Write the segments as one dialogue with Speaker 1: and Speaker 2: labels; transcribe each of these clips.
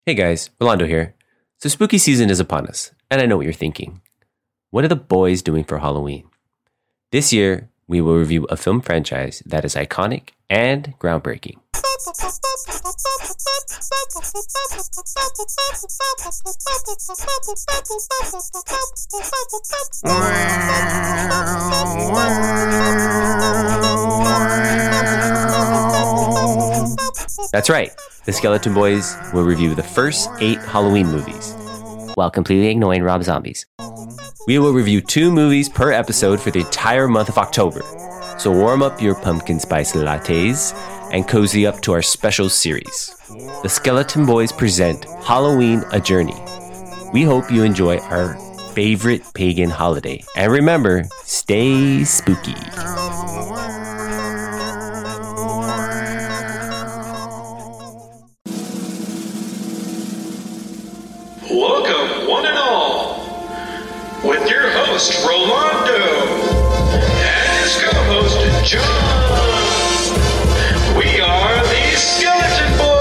Speaker 1: Hey guys, Rolando here. So spooky season is upon us, and I know what you're thinking. What are the boys doing for Halloween? This year, we will review a film franchise that is iconic and groundbreaking. That's right. The Skeleton Boys will review the first 8 Halloween movies, while completely ignoring Rob Zombies. We will review 2 movies per episode for the entire month of October. So warm up your pumpkin spice lattes and cozy up to our special series. The Skeleton Boys present Halloween: A Journey. We hope you enjoy our favorite pagan holiday. And remember, stay spooky.
Speaker 2: Welcome, one and all, with your host, Rolando, and his co-host, John. We are the Skeleton Boys!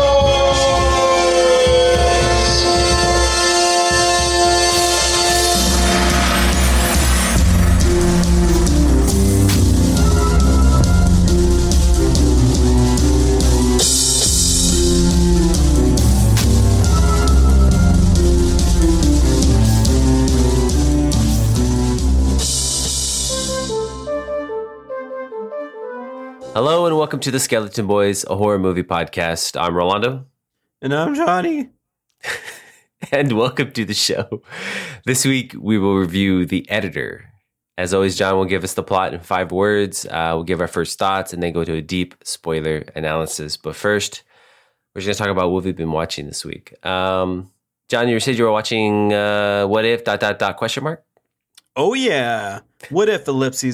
Speaker 1: Hello and welcome to the Skeleton Boys, a horror movie podcast. I'm Rolando.
Speaker 3: And I'm Johnny.
Speaker 1: And welcome to the show. This week we will review The Editor. As always, John will give us the plot in 5 words. We'll give our first thoughts and then go to a deep spoiler analysis. But first, we're just going to talk about what we've been watching this week. John, you said you were watching What If... question mark?
Speaker 3: Oh, yeah. What if ellipses,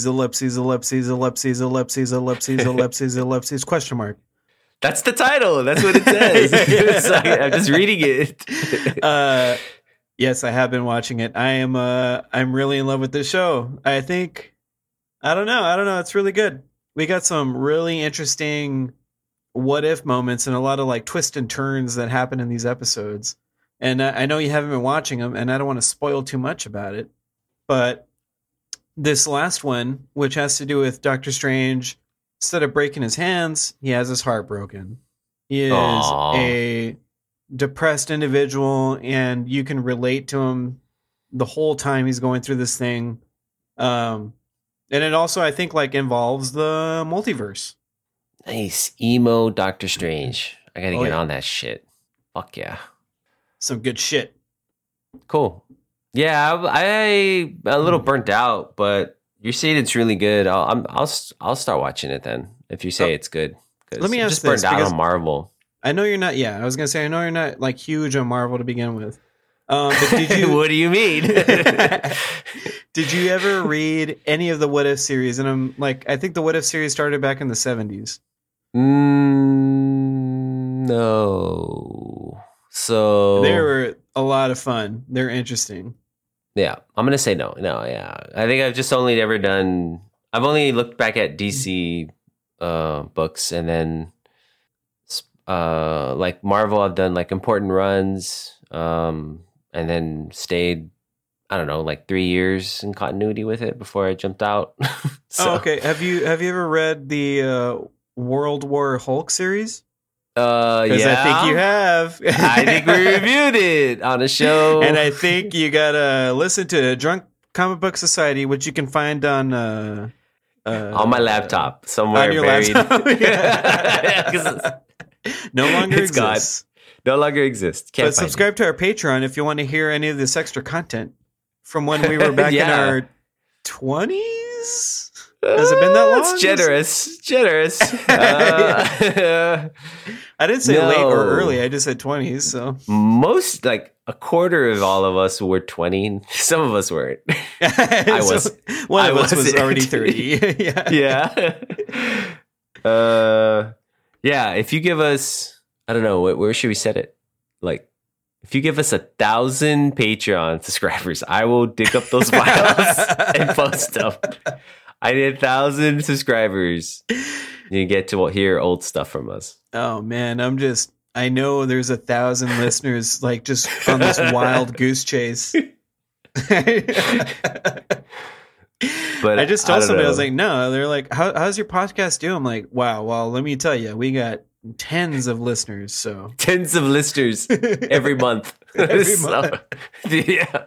Speaker 3: question mark.
Speaker 1: That's the title. That's what it says. It's like, I'm just reading it.
Speaker 3: Yes, I have been watching it. I'm really in love with this show. I don't know. It's really good. We got some really interesting what if moments and a lot of like twists and turns that happen in these episodes. And I know you haven't been watching them, and I don't want to spoil too much about it. But this last one, which has to do with Doctor Strange, instead of breaking his hands, he has his heart broken. He is a depressed individual, and you can relate to him the whole time he's going through this thing. And it also, I think, like involves the multiverse.
Speaker 1: Nice. Emo Doctor Strange. I got to get on that shit. Fuck yeah.
Speaker 3: Some good shit.
Speaker 1: Cool. Yeah, I a little burnt out, but you're saying it's really good. I'll start watching it then. If you say it's good,
Speaker 3: let me ask
Speaker 1: just
Speaker 3: this,
Speaker 1: burned out on Marvel.
Speaker 3: I know you're not. Yeah, I was gonna say I know you're not like huge on Marvel to begin with. But did you?
Speaker 1: What do you mean?
Speaker 3: Did you ever read any of the What If series? And I'm like, I think the What If series started back in the 70s.
Speaker 1: No. So
Speaker 3: they were a lot of fun. They're interesting.
Speaker 1: Yeah, I'm gonna say no. Yeah, I think I've just only ever done. I've only looked back at DC books, and then like Marvel, I've done like important runs, and then stayed. I don't know, like 3 years in continuity with it before I jumped out. So,
Speaker 3: oh, okay. Have you ever read the World War Hulk series?
Speaker 1: Yeah,
Speaker 3: I think you have.
Speaker 1: I think we reviewed it on a show,
Speaker 3: and I think you gotta listen to Drunk Comic Book Society, which you can find on
Speaker 1: my laptop somewhere
Speaker 3: on your
Speaker 1: buried.
Speaker 3: Laptop. No longer
Speaker 1: it's
Speaker 3: exists.
Speaker 1: Gone. No longer exists. Can't
Speaker 3: but subscribe to our Patreon if you want to hear any of this extra content from when we were back in our 20s. Has it been that long?
Speaker 1: It's generous.
Speaker 3: I didn't say late or early. I just said 20s. So
Speaker 1: most, like a quarter of all of us were 20. Some of us weren't. I was.
Speaker 3: One of us was already 30.
Speaker 1: Yeah. Yeah. If you give us, I don't know, where should we set it? Like, if you give us 1,000 Patreon subscribers, I will dig up those files and post them. I need 1,000 subscribers. You get to hear old stuff from us.
Speaker 3: Oh man, I know there's 1,000 listeners like just on this wild goose chase.
Speaker 1: But
Speaker 3: I just told somebody, I was
Speaker 1: know.
Speaker 3: like, no, they're like, how's your podcast doing? I'm like, wow, well, let me tell you, we got tens of listeners. So
Speaker 1: Tens of listeners every month.
Speaker 3: Every month.
Speaker 1: Yeah.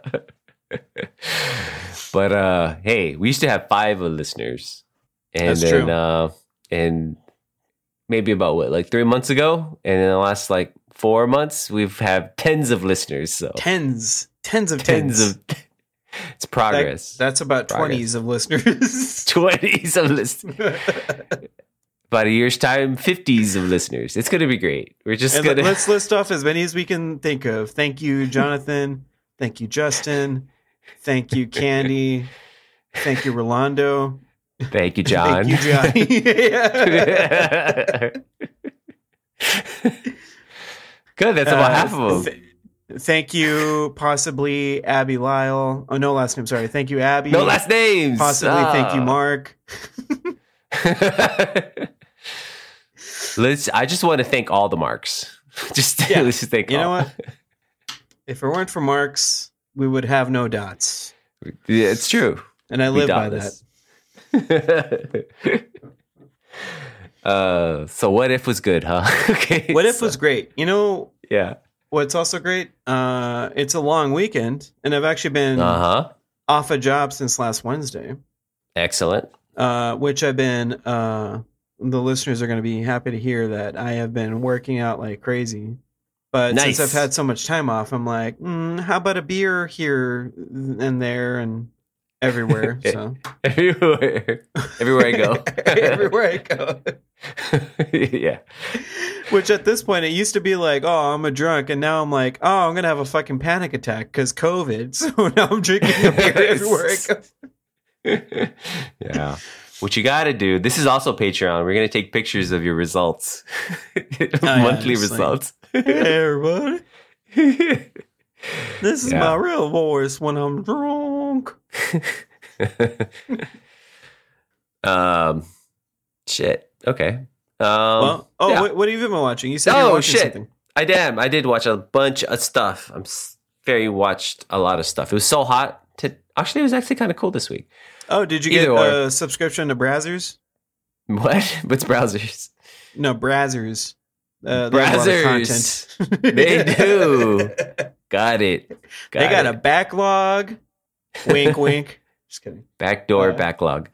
Speaker 1: But hey, we used to have 5 listeners. And
Speaker 3: That's
Speaker 1: then
Speaker 3: true.
Speaker 1: and maybe about what, like 3 months ago? And in the last like 4 months, we've had tens of listeners. So
Speaker 3: tens of
Speaker 1: it's progress.
Speaker 3: That's about
Speaker 1: Progress.
Speaker 3: 20s of listeners.
Speaker 1: 20s of listeners. About a year's time, 50s of listeners. It's going to be great. We're just
Speaker 3: And
Speaker 1: going to...
Speaker 3: let's list off as many as we can think of. Thank you, Jonathan. Thank you, Justin. Thank you, Candy. Thank you, Rolando.
Speaker 1: Thank you, John.
Speaker 3: Thank you, Johnny. Yeah.
Speaker 1: Good. That's about half of them.
Speaker 3: Thank you, possibly Abby Lyle. Oh, no last name. Sorry. Thank you, Abby.
Speaker 1: No last names.
Speaker 3: Possibly. Thank you, Mark.
Speaker 1: I just want to thank all the marks. Let's just thank
Speaker 3: You
Speaker 1: all.
Speaker 3: know what? If it weren't for Marks, we would have no dots.
Speaker 1: Yeah, it's true.
Speaker 3: And I
Speaker 1: We
Speaker 3: live by
Speaker 1: dotless.
Speaker 3: that.
Speaker 1: So what if was good, huh? Okay.
Speaker 3: What if was great? You know
Speaker 1: Yeah.
Speaker 3: what's also great? It's a long weekend, and I've actually been
Speaker 1: Uh-huh.
Speaker 3: off a job since last Wednesday,
Speaker 1: Excellent.
Speaker 3: which I've been. The listeners are going to be happy to hear that I have been working out like crazy. But
Speaker 1: Nice.
Speaker 3: since I've had so much time off, I'm like, how about a beer here and there and everywhere? So
Speaker 1: Everywhere I go.
Speaker 3: everywhere I go.
Speaker 1: Yeah.
Speaker 3: Which at this point, it used to be like, oh, I'm a drunk. And now I'm like, oh, I'm going to have a fucking panic attack because COVID. So now I'm drinking a beer everywhere I go.
Speaker 1: Yeah. What you got to do, this is also Patreon. We're going to take pictures of your results. Monthly
Speaker 3: just like-
Speaker 1: results.
Speaker 3: Hey, everybody. This is
Speaker 1: Yeah.
Speaker 3: my real voice when I'm drunk.
Speaker 1: Shit. Okay.
Speaker 3: Well,
Speaker 1: yeah.
Speaker 3: what have you been watching? You said you were
Speaker 1: Oh,
Speaker 3: watching
Speaker 1: shit.
Speaker 3: something.
Speaker 1: I did watch a bunch of stuff. Watched a lot of stuff. It was so hot. Actually, it was actually kind of cool this week.
Speaker 3: Oh, did you
Speaker 1: Either
Speaker 3: get
Speaker 1: or.
Speaker 3: a subscription to Brazzers?
Speaker 1: What? What's browsers?
Speaker 3: No, Brazzers. They have a lot of
Speaker 1: Brazzers.
Speaker 3: content.
Speaker 1: They do. Got it.
Speaker 3: They got a backlog. Wink, wink. Just kidding.
Speaker 1: backdoor backlog.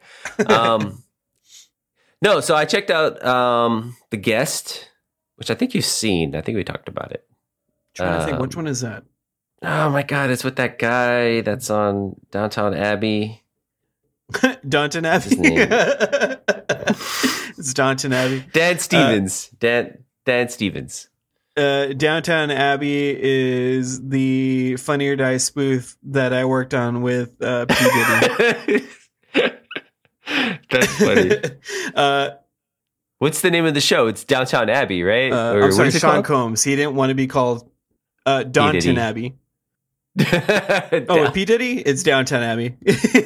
Speaker 1: No, so I checked out The Guest, which I think you've seen. I think we talked about it.
Speaker 3: Trying to think, which one is that?
Speaker 1: Oh my God, it's with that guy that's on Downtown Abbey.
Speaker 3: Downton Abbey.
Speaker 1: His name?
Speaker 3: It's Downton Abbey.
Speaker 1: Dan Stevens. Dan Stevens.
Speaker 3: Downtown Abbey is the Funny or Die spoof that I worked on with P. Diddy.
Speaker 1: That's funny. What's the name of the show? It's Downtown Abbey, right?
Speaker 3: I'm
Speaker 1: what
Speaker 3: sorry,
Speaker 1: is it
Speaker 3: Sean
Speaker 1: called?
Speaker 3: Combs. He didn't want to be called Downton
Speaker 1: Diddy.
Speaker 3: Abbey. Oh, with P. Diddy? It's Downtown Abbey.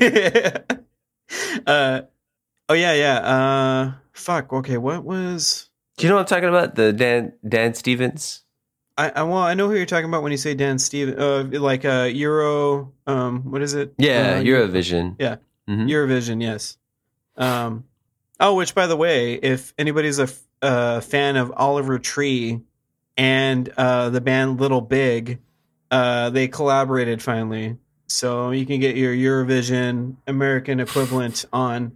Speaker 3: Oh, yeah. Fuck, okay, what was...
Speaker 1: Do you know what I'm talking about? The Dan Stevens?
Speaker 3: I know who you're talking about when you say Dan Steven, like Euro, what is it?
Speaker 1: Yeah, Eurovision.
Speaker 3: Yeah,
Speaker 1: Mhm.
Speaker 3: Eurovision, yes. Which, by the way, if anybody's a fan of Oliver Tree and the band Little Big, they collaborated finally. So you can get your Eurovision American equivalent on.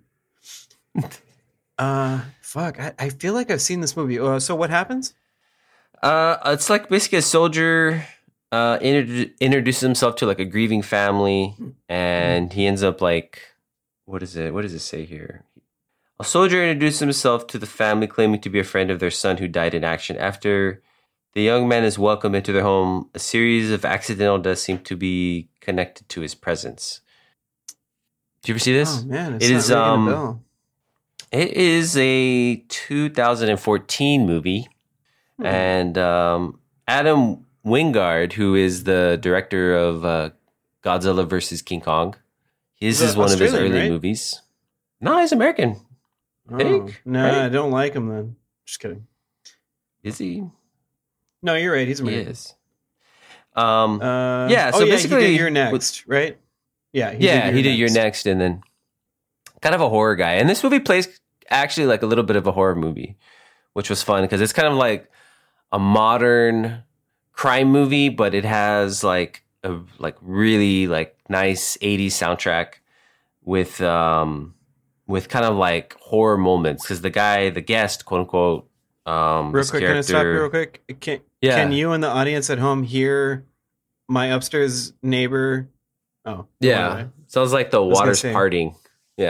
Speaker 3: Fuck, I feel like I've seen this movie. So what happens?
Speaker 1: It's like basically a soldier introduces himself to like a grieving family, and he ends up like, what is it? What does it say here? A soldier introduces himself to the family, claiming to be a friend of their son who died in action. After the young man is welcomed into their home, a series of accidental deaths seem to be connected to his presence. Did you ever see this?
Speaker 3: Oh man,
Speaker 1: It is,
Speaker 3: not ringing a bell.
Speaker 1: It is a 2014 movie, and Adam Wingard, who is the director of Godzilla vs. King Kong, his
Speaker 3: He's
Speaker 1: is one of his
Speaker 3: Australian,
Speaker 1: early
Speaker 3: right?
Speaker 1: movies. No, he's American.
Speaker 3: Oh,
Speaker 1: think,
Speaker 3: no,
Speaker 1: right?
Speaker 3: I don't like him then. Just kidding.
Speaker 1: Is he?
Speaker 3: No, you're right. He's
Speaker 1: He
Speaker 3: American.
Speaker 1: is. Yeah. So
Speaker 3: he
Speaker 1: basically,
Speaker 3: did You're Next, right? Yeah.
Speaker 1: he did You're Next, and then kind of a horror guy. And this movie plays actually like a little bit of a horror movie, which was fun because it's kind of like a modern crime movie, but it has like a really like nice 80s soundtrack with kind of like horror moments because the guest, quote unquote,
Speaker 3: real quick, can I stop you real quick? Can you and the audience at home hear my upstairs neighbor? Oh,
Speaker 1: yeah. Sounds like the water's parting. Yeah.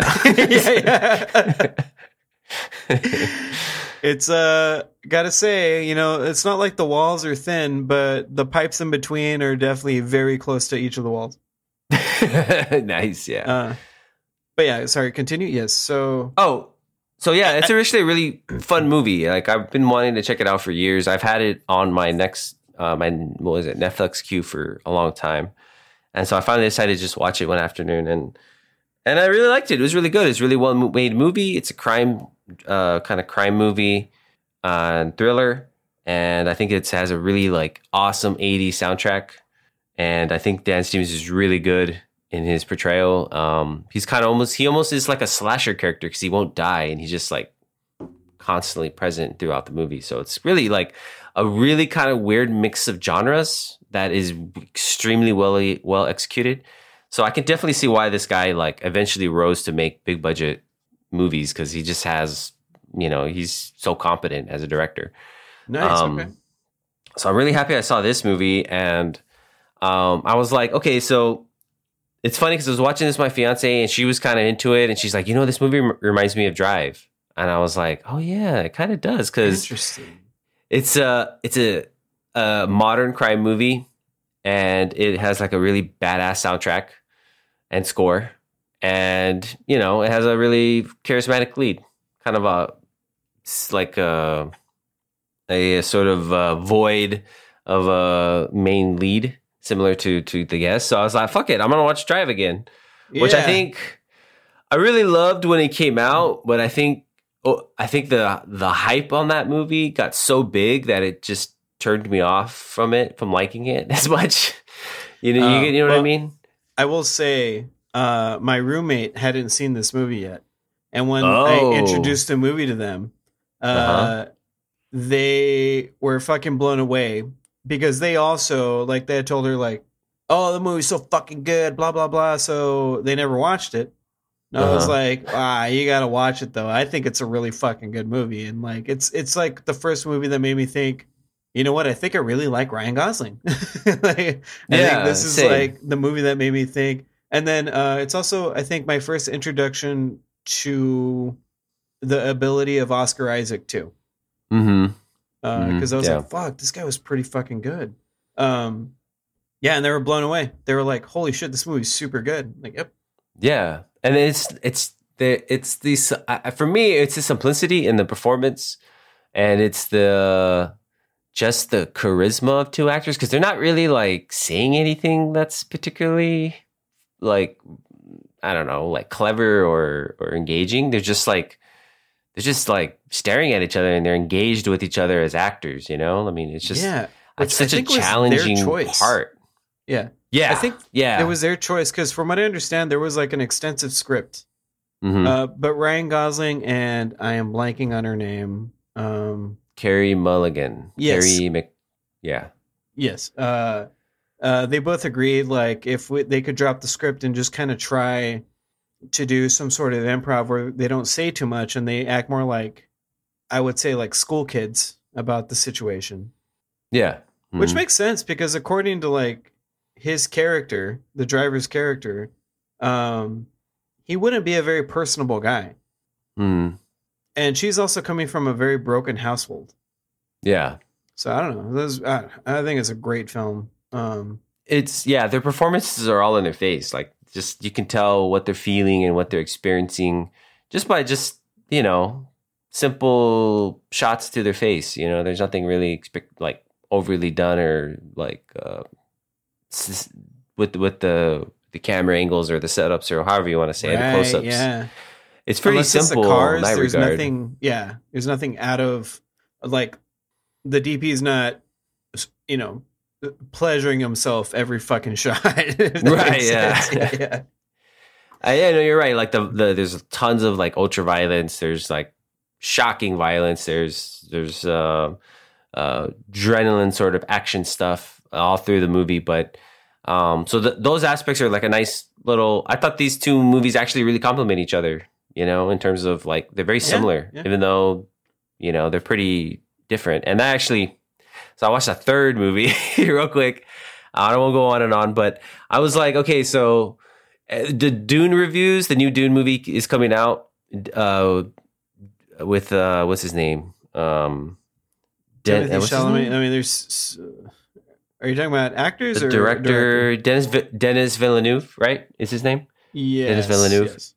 Speaker 3: It's gotta say, it's not like the walls are thin, but the pipes in between are definitely very close to each of the walls.
Speaker 1: Nice, yeah.
Speaker 3: But yeah, sorry, continue. Yes. So
Speaker 1: yeah, it's actually a really fun movie. Like I've been wanting to check it out for years. I've had it on my next Netflix queue for a long time. And so I finally decided to just watch it one afternoon and I really liked it. It was really good. It's a really well made movie. It's a crime kind of crime movie thriller. And I think it has a really like awesome 80s soundtrack. And I think Dan Stevens is really good in his portrayal. He's kind of he almost is like a slasher character because he won't die and he's just like constantly present throughout the movie. So it's really like a really kind of weird mix of genres that is extremely well executed. So I can definitely see why this guy like eventually rose to make big budget movies because he just has, he's so competent as a director.
Speaker 3: Nice. Okay.
Speaker 1: So I'm really happy I saw this movie and I was like, okay, so it's funny because I was watching this with my fiance and she was kind of into it and she's like, this movie reminds me of Drive. And I was like, oh yeah, it kind of does because it's a modern crime movie and it has like a really badass soundtrack and score. And, it has a really charismatic lead, kind of a sort of void of a main lead, similar to The Guest. So I was like, fuck it, I'm going to watch Drive again, which I think I really loved when it came out. But I think the hype on that movie got so big that it just turned me off from liking it as much. You know what I mean?
Speaker 3: I will say, my roommate hadn't seen this movie yet. And when I introduced the movie to them, they were fucking blown away because they also, like, they had told her, like, oh, the movie's so fucking good, blah, blah, blah. So they never watched it. And I was like, you got to watch it, though. I think it's a really fucking good movie. And, like, it's like the first movie that made me think, you know what? I think I really like Ryan Gosling. I think this is like the movie that made me think. And then it's also, I think, my first introduction to the ability of Oscar Isaac too.
Speaker 1: Mm-hmm.
Speaker 3: Because I was like, fuck, this guy was pretty fucking good. And they were blown away. They were like, holy shit, this movie's super good. Like, yep. Yeah.
Speaker 1: And for me, it's the simplicity in the performance and it's just the charisma of two actors because they're not really like saying anything that's particularly like, I don't know, like clever or engaging. They're just like staring at each other and they're engaged with each other as actors, I mean, it's just it's such a challenging part.
Speaker 3: Yeah.
Speaker 1: Yeah.
Speaker 3: I think it was their choice because from what I understand, there was like an extensive script.
Speaker 1: Mm-hmm.
Speaker 3: But Ryan Gosling and I am blanking on her name.
Speaker 1: Carey Mulligan.
Speaker 3: Yes.
Speaker 1: Yes.
Speaker 3: They both agreed, like, if they could drop the script and just kind of try to do some sort of improv where they don't say too much and they act more like, I would say, like school kids about the situation.
Speaker 1: Yeah. Mm-hmm.
Speaker 3: Which makes sense because according to, like, his character, the driver's character, he wouldn't be a very personable guy.
Speaker 1: Mm.
Speaker 3: And she's also coming from a very broken household.
Speaker 1: Yeah.
Speaker 3: So I don't know. I think it's a great film.
Speaker 1: Their performances are all in their face. Like, just you can tell what they're feeling and what they're experiencing just by simple shots to their face. There's nothing really like overly done or like with the camera angles or the setups or however you want to say it, the close-ups.
Speaker 3: Yeah.
Speaker 1: It's pretty simple.
Speaker 3: The cars,
Speaker 1: in that
Speaker 3: there's
Speaker 1: regard.
Speaker 3: nothing. Yeah, there's nothing out of like the DP is not you know, pleasuring himself every fucking shot.
Speaker 1: Right? Yeah. Yeah, no, you're right. Like there's tons of like ultra violence. There's like shocking violence. There's adrenaline sort of action stuff all through the movie. But so those aspects are like a nice little. I thought these two movies actually really complement each other. You know, in terms of like they're very similar, even though they're pretty different. And that actually, so I watched a third movie real quick. I don't want to go on and on, but I was like, okay, so. The Dune reviews, the new Dune movie is coming out with what's his name?
Speaker 3: Timothy Chalamet. I mean, there's. Are you talking about actors
Speaker 1: the
Speaker 3: or
Speaker 1: director? Denis Villeneuve, right? Is his name?
Speaker 3: Yes.
Speaker 1: Denis Villeneuve.
Speaker 3: Yes.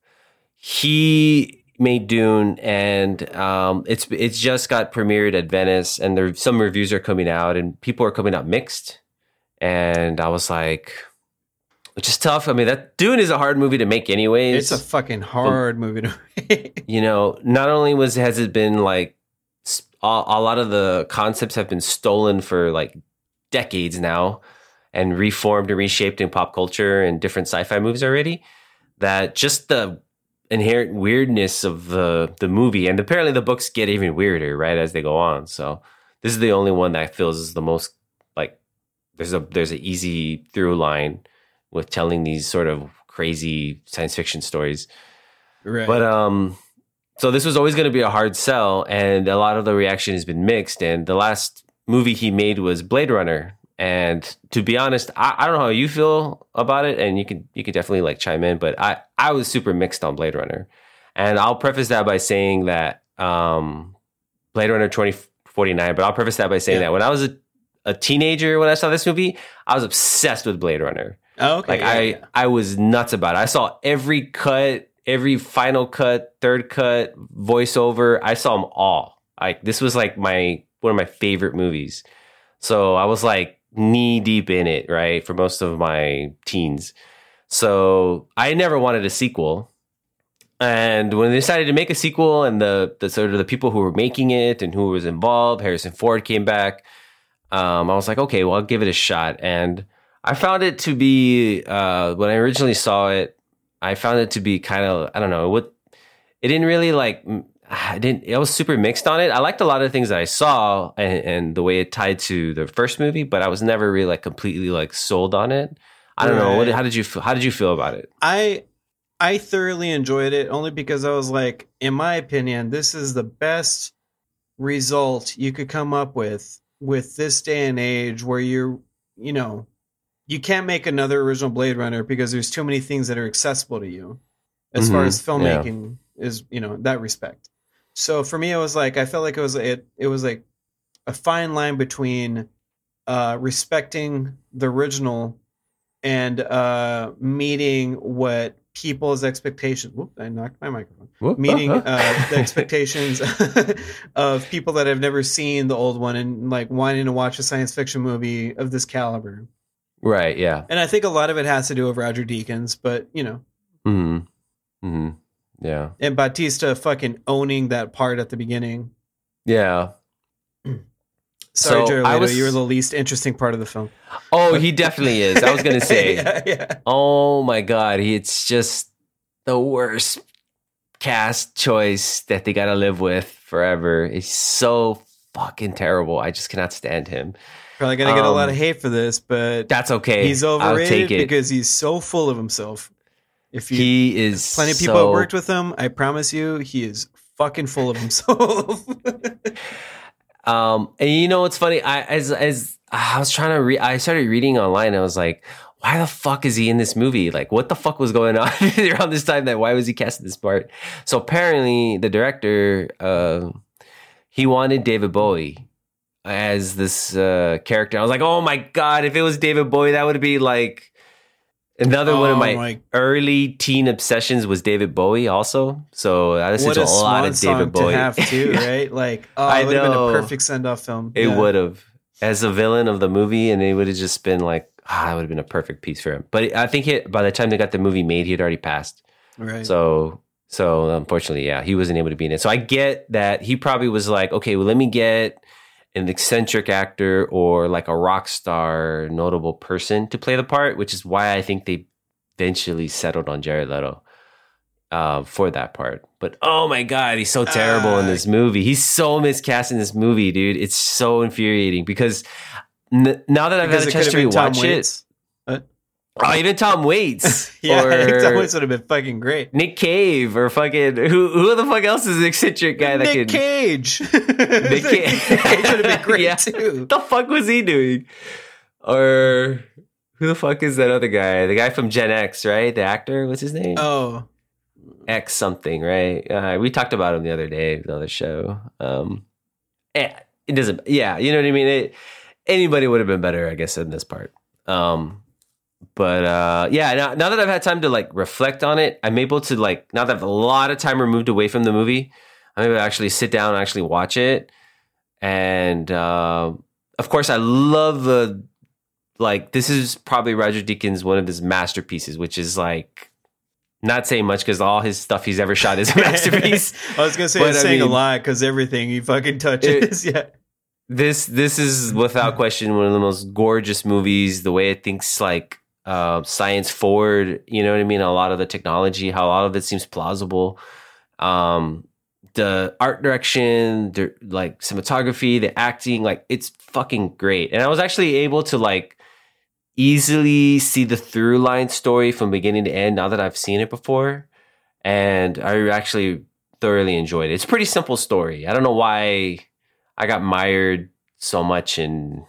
Speaker 1: He made Dune, and it's just got premiered at Venice, and some reviews are coming out, and people are coming out mixed, and I was like. Which is tough. I mean, that Dune is a hard movie to make anyways.
Speaker 3: It's a fucking hard movie to make.
Speaker 1: Not only has it been like a lot of the concepts have been stolen for like decades now and reformed and reshaped in pop culture and different sci-fi movies already, that just the inherent weirdness of the movie, and apparently the books get even weirder, right, as they go on. So this is the only one that feels is the most like there's an easy through line with telling these sort of crazy science fiction stories.
Speaker 3: Right.
Speaker 1: But so this was always going to be a hard sell, and a lot of the reaction has been mixed. And the last movie he made was Blade Runner. And to be honest, I don't know how you feel about it, and you can definitely like chime in, but I was super mixed on Blade Runner. And I'll preface that by saying that Blade Runner 2049, but I'll preface that by saying that when I was a teenager, when I saw this movie, I was obsessed with Blade Runner.
Speaker 3: Oh, okay.
Speaker 1: Like I was nuts about it. I saw every cut, every final cut, third cut, voiceover. I saw them all. Like this was like one of my favorite movies. So I was like knee deep in it, right, for most of my teens. So I never wanted a sequel. And when they decided to make a sequel, and the sort of the people who were making it and who was involved, Harrison Ford came back. I was like, okay, well, I'll give it a shot. And I found it to be, when I originally saw it, I found it to be kind of, I don't know, it didn't really like, I was super mixed on it. I liked a lot of the things that I saw and the way it tied to the first movie, but I was never really like completely like sold on it. I don't know. How did you feel about it?
Speaker 3: I thoroughly enjoyed it only because I was like, in my opinion, this is the best result you could come up with this day and age where you can't make another original Blade Runner because there's too many things that are accessible to you as far as filmmaking is, that respect. So for me, it was like, I felt like it was like a fine line between respecting the original and meeting what people's expectations. Whoop, I knocked my microphone. Meeting the expectations of people that have never seen the old one and like wanting to watch a science fiction movie of this caliber.
Speaker 1: Right. Yeah.
Speaker 3: And I think a lot of it has to do with Roger Deakins, but
Speaker 1: Mm-hmm. Mm-hmm. Yeah.
Speaker 3: And Bautista fucking owning that part at the beginning.
Speaker 1: Yeah.
Speaker 3: Sorry, Jared Leto, you were the least interesting part of the film.
Speaker 1: Oh, he definitely is. I was going to say.
Speaker 3: Yeah.
Speaker 1: Oh my God. It's just the worst cast choice that they got to live with forever. It's so fucking terrible. I just cannot stand him.
Speaker 3: Probably going to get a lot of hate for this, but
Speaker 1: that's okay.
Speaker 3: He's overrated because he's so full of himself.
Speaker 1: He is
Speaker 3: plenty of people have worked with him. I promise you, he is fucking full of himself.
Speaker 1: And it's funny. I was trying to I started reading online. And I was like, why the fuck is he in this movie? Like, what the fuck was going on around this time? Why was he casting this part? So apparently, the director he wanted David Bowie as this character. I was like, oh my God, if it was David Bowie, that would be like another one of my early teen obsessions was David Bowie also. So I listened to a lot of David Bowie.
Speaker 3: To have too, right? Like, it would have been a perfect send-off film.
Speaker 1: It would have. As a villain of the movie, and it would have just been like, it would have been a perfect piece for him. But I think by the time they got the movie made, he had already passed.
Speaker 3: Right.
Speaker 1: So unfortunately, he wasn't able to be in it. So I get that he probably was like, okay, well, let me get an eccentric actor or like a rock star notable person to play the part, which is why I think they eventually settled on Jared Leto for that part. But oh my God, he's so terrible in this movie. He's so miscast in this movie, dude. It's so infuriating because now that I've had a chance to rewatch it. Oh, even Tom Waits.
Speaker 3: Yeah, I think Tom Waits would have been fucking great.
Speaker 1: Nick Cave or fucking who the fuck else is an eccentric guy that
Speaker 3: Nick
Speaker 1: could
Speaker 3: Cage.
Speaker 1: Nick Cage
Speaker 3: would have been great too.
Speaker 1: What the fuck was he doing? Or who the fuck is that other guy? The guy from Gen X, right? The actor, what's his name?
Speaker 3: Oh,
Speaker 1: X something, right? We talked about him the other day, the other show. It doesn't. Yeah, you know what I mean. Anybody would have been better, I guess, in this part. But yeah, now that I've had time to like reflect on it, I'm able to like, now that I have a lot of time removed away from the movie, I'm able to actually sit down and actually watch it. And of course, I love this is probably Roger Deakins, one of his masterpieces, which is like not saying much because all his stuff he's ever shot is a masterpiece.
Speaker 3: I was gonna say it's saying a lot because everything he fucking touches, yeah.
Speaker 1: This is without question one of the most gorgeous movies. The way it thinks like science forward, you know what I mean? A lot of the technology, how a lot of it seems plausible. The art direction, the like cinematography, the acting, like it's fucking great. And I was actually able to like easily see the through line story from beginning to end now that I've seen it before. And I actually thoroughly enjoyed it. It's a pretty simple story. I don't know why I got mired so much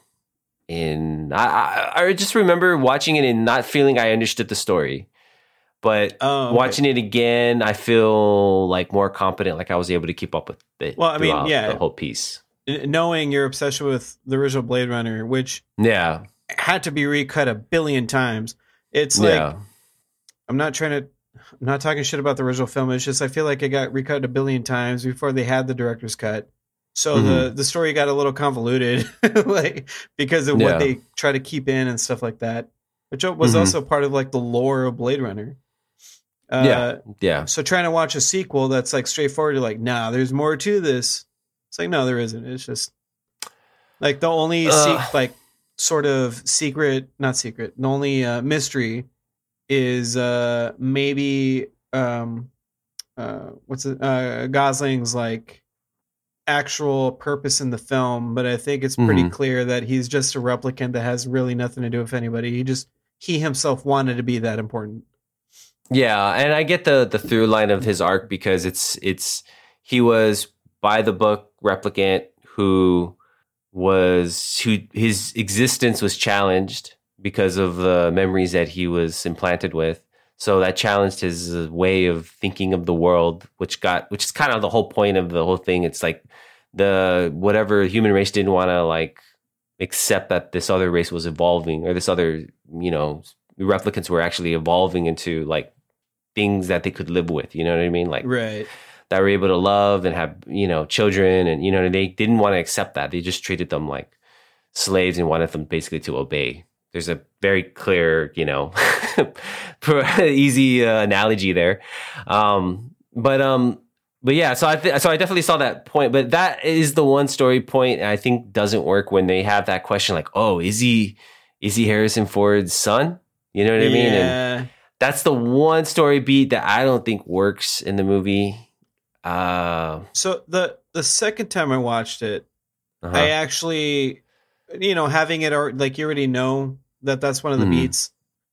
Speaker 1: I just remember watching it and not feeling I understood the story. But watching it again, I feel like more competent, like I was able to keep up with it.
Speaker 3: Well, I mean, yeah,
Speaker 1: the whole piece.
Speaker 3: Knowing your obsession with the original Blade Runner, which had to be recut a billion times. It's like I'm not talking shit about the original film. It's just I feel like it got recut a billion times before they had the director's cut. So the story got a little convoluted, like because of what they try to keep in and stuff like that, which was also part of like the lore of Blade Runner. So trying to watch a sequel that's like straightforward, you're like, nah, there's more to this. It's like, no, there isn't. It's just like the only the only mystery is maybe Gosling's like actual purpose in the film, but I think it's pretty clear that he's just a replicant that has really nothing to do with anybody. He himself wanted to be that important.
Speaker 1: Yeah, and I get the through line of his arc because he was by the book replicant who his existence was challenged because of the memories that he was implanted with. So that challenged his way of thinking of the world, which is kind of the whole point of the whole thing. It's like whatever human race didn't want to like accept that this other race was evolving, or this other, replicants were actually evolving into like things that they could live with. You know what I mean? Like that were able to love and have, children, and they didn't want to accept that. They just treated them like slaves and wanted them basically to obey. There's a very clear, easy analogy there. But yeah, so I definitely saw that point, but that is the one story point I think doesn't work when they have that question like, oh, is he Harrison Ford's son? You know what I mean? And that's the one story beat that I don't think works in the movie.
Speaker 3: So the second time I watched it, I actually, having it like you already know that's one of the beats.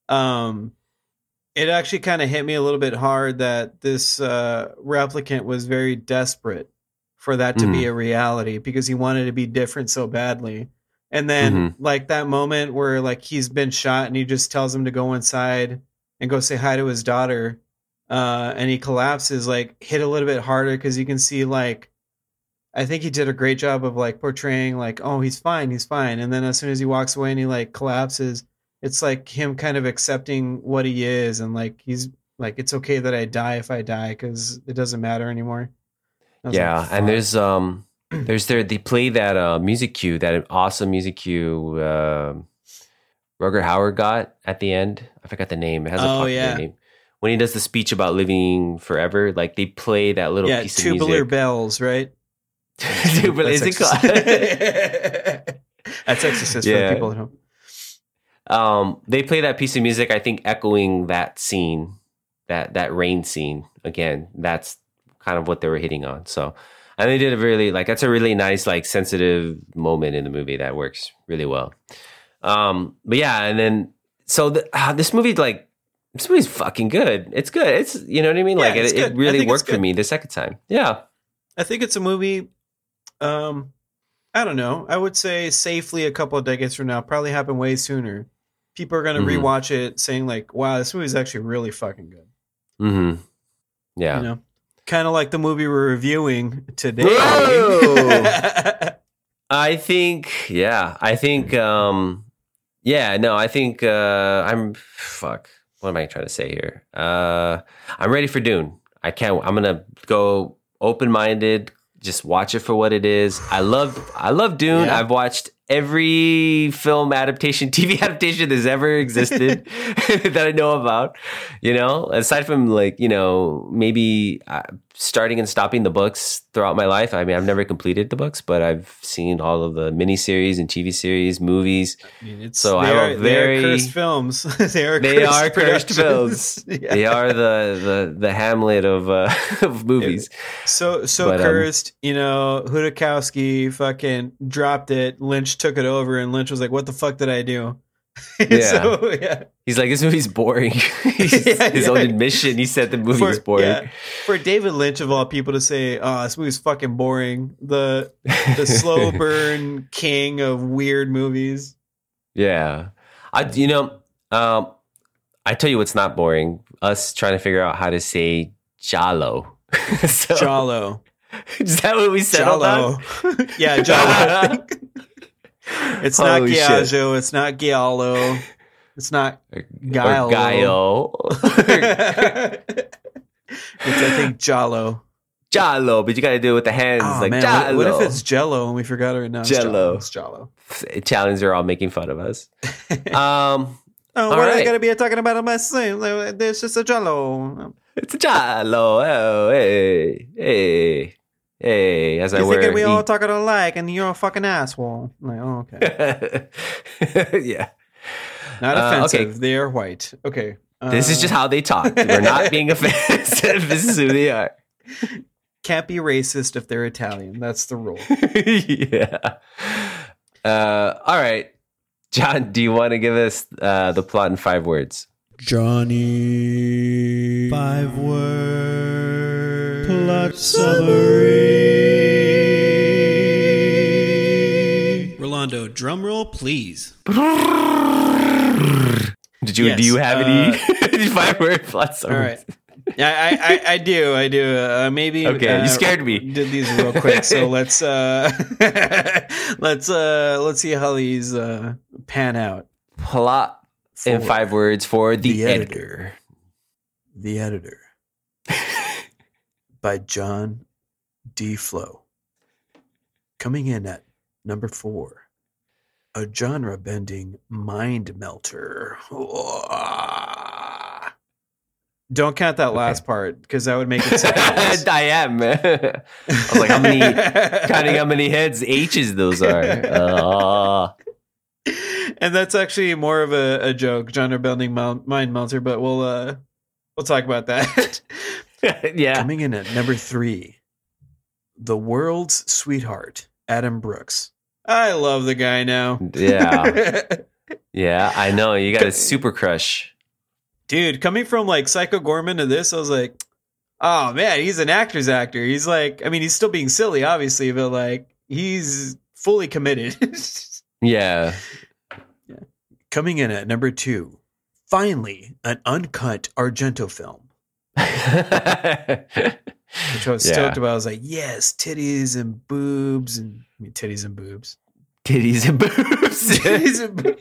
Speaker 3: It actually kind of hit me a little bit hard that this replicant was very desperate for that to be a reality because he wanted to be different so badly. And then like that moment where like he's been shot and he just tells him to go inside and go say hi to his daughter. And he collapses, like hit a little bit harder because you can see like, I think he did a great job of like portraying like, oh, he's fine. And then as soon as he walks away and he like collapses, it's like him kind of accepting what he is. And like, he's like, it's okay that I die if I die because it doesn't matter anymore.
Speaker 1: Yeah. Like, and they play that music cue, that awesome music cue Rutger Hauer got at the end. I forgot the name. It has a popular name. When he does the speech about living forever, like they play that little piece of music. Tubular
Speaker 3: Bells, right?
Speaker 1: Dude, but is it called?
Speaker 3: That's Exorcist for
Speaker 1: Yeah.
Speaker 3: the people at home.
Speaker 1: They play that piece of music, I think, echoing that scene, that rain scene again. That's kind of what they were hitting on. So, and they did a really that's a really nice, sensitive moment in the movie that works really well. But yeah, and then so this movie's fucking good. It's good. It's, you know what I mean?
Speaker 3: Yeah,
Speaker 1: It really worked for me the second time. Yeah.
Speaker 3: I think it's a movie. I don't know. I would say safely a couple of decades from now, probably happen way sooner. People are going to rewatch it saying like, wow, this movie is actually really fucking good.
Speaker 1: Mm-hmm. Yeah.
Speaker 3: You know, kind of like the movie we're reviewing today.
Speaker 1: I think, what am I trying to say here? I'm ready for Dune. I'm going to go open-minded, just watch it for what it is. I love Dune. Yeah. I've watched every film adaptation, TV adaptation that's ever existed that I know about, aside from maybe starting and stopping the books throughout my life. I mean, I've never completed the books, but I've seen all of the miniseries and TV series, movies.
Speaker 3: I mean, they are cursed films. They are cursed
Speaker 1: films. Yeah. They are the Hamlet of movies.
Speaker 3: So cursed. Hudakowski fucking dropped it. Lynch took it over, and Lynch was like, "What the fuck did I do?"
Speaker 1: Yeah. He's like, this movie's boring. His own admission, he said the movie was boring. Yeah.
Speaker 3: For David Lynch, of all people, to say, "Oh, this movie's fucking boring," the slow burn king of weird movies.
Speaker 1: Yeah, I tell you what's not boring. Us trying to figure out how to say Giallo.
Speaker 3: Giallo.
Speaker 1: Is that what we settled on?
Speaker 3: Yeah, Giallo. It's not Giallo. It's not Giallo. It's not Giallo. It's, I think, Giallo.
Speaker 1: Giallo, but you got to do it with the hands. Giallo.
Speaker 3: What if it's Jello and we forgot it now?
Speaker 1: Jello.
Speaker 3: It's Giallo.
Speaker 1: Italians are all making fun of us.
Speaker 3: What are they going to be talking about my same? There's just a Jello.
Speaker 1: It's a Giallo. Oh, hey. Hey, as I
Speaker 3: You're
Speaker 1: wear,
Speaker 3: thinking we all talking alike, and you're a fucking asshole. I'm like, oh, okay.
Speaker 1: Yeah,
Speaker 3: not offensive. Okay. They are white. Okay,
Speaker 1: this is just how they talk. We're not being offensive. This is who they are.
Speaker 3: Can't be racist if they're Italian. That's the rule.
Speaker 1: Yeah. All right, John. Do you want to give us the plot in 5 words?
Speaker 4: Johnny, 5 words. Plot summary. Rolando, drum roll, please.
Speaker 1: Do you have any 5-word plot summaries?
Speaker 3: All right. Yeah, I do. Maybe.
Speaker 1: Okay, you scared me.
Speaker 3: Did these real quick, so let's see how these pan out.
Speaker 1: Plot in 5 words for the editor.
Speaker 3: The Editor. By John D. Flo. Coming in at number 4, a genre-bending mind melter. Don't count that last part, because that would make it sound worse.
Speaker 1: I am. I was like, counting how many heads H's those are.
Speaker 3: And that's actually more of a joke, genre-bending mind melter, but we'll talk about that.
Speaker 1: Yeah.
Speaker 3: Coming in at number 3, the world's sweetheart, Adam Brooks. I love the guy now.
Speaker 1: Yeah. Yeah, I know. You got a super crush.
Speaker 3: Dude, coming from like Psycho Gorman to this, I was like, oh man, he's an actor's actor. He's like, I mean, he's still being silly, obviously, but like, he's fully committed.
Speaker 1: Yeah.
Speaker 3: Coming in at number 2, finally, an uncut Argento film. Which I was stoked about. I was like, yes, titties and boobs. Titties and boobs.
Speaker 1: Titties and boobs.
Speaker 3: Titties and boobs.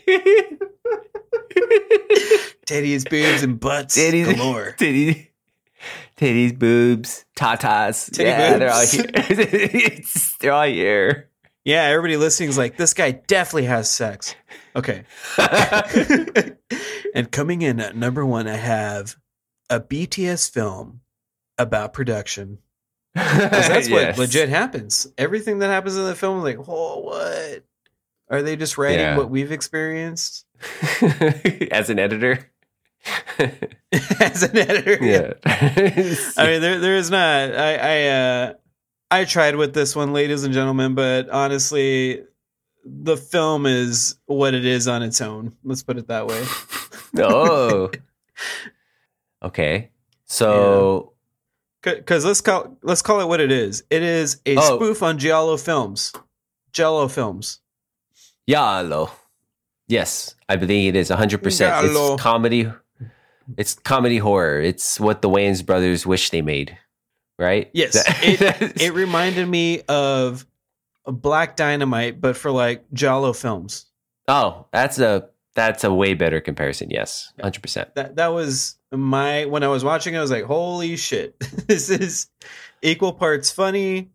Speaker 3: Titties, boobs, and butts galore.
Speaker 1: Titties, boobs, tatas.
Speaker 3: Boobs.
Speaker 1: They're all here. They're all here.
Speaker 3: Yeah, everybody listening is like, this guy definitely has sex. Okay. And coming in at number 1, I have a BTS film about production. 'Cause that's
Speaker 1: Yes.
Speaker 3: what legit happens. Everything that happens in the film is like, oh, what? Are they just writing
Speaker 1: Yeah.
Speaker 3: what we've experienced
Speaker 1: As an editor.
Speaker 3: as an editor?
Speaker 1: Yeah.
Speaker 3: I mean, there is not. I tried with this one, ladies and gentlemen, but honestly, the film is what it is on its own. Let's put it that way.
Speaker 1: Oh. Okay. So
Speaker 3: Because let's call it what it is. It is a
Speaker 1: Oh.
Speaker 3: spoof on Giallo films. Jello films.
Speaker 1: Giallo. Yes, I believe it is 100%.
Speaker 3: Giallo.
Speaker 1: It's comedy. It's comedy horror. It's what the Wayans brothers wish they made, right?
Speaker 3: Yes, it reminded me of Black Dynamite, but for like Giallo films.
Speaker 1: Oh, that's a way better comparison. Yes, 100%.
Speaker 3: That was when I was watching it, I was like, holy shit, this is equal parts funny.